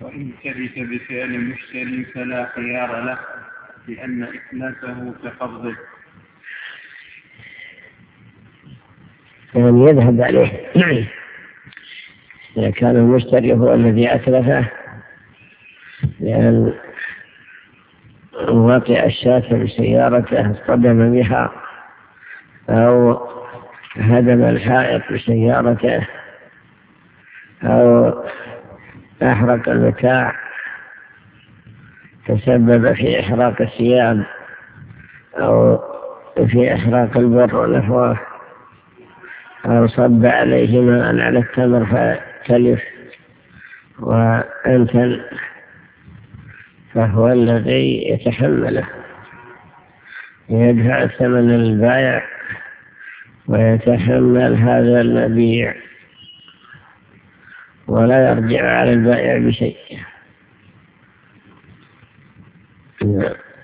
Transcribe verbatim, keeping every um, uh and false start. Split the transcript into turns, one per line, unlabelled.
وإن تلف بفعل المشتري فلا خيار له لأن إتلافه كقبضه.
يعني يذهب عليه إذا كان المشتري هو الذي أتلفه، لأن وطئ الشاة بسيارته اصطدم بها أو هدم الحائط بسيارته أو أحرق المتاع تسبب في إحراق الثياب أو في إحراق البر ونحوه أو صب عليه ماء على التمر فتلف وأنتن، فهو الذي يتحمله، يدفع ثمن البائع ويتحمل هذا المبيع ولا يرجع على البائع بشيء.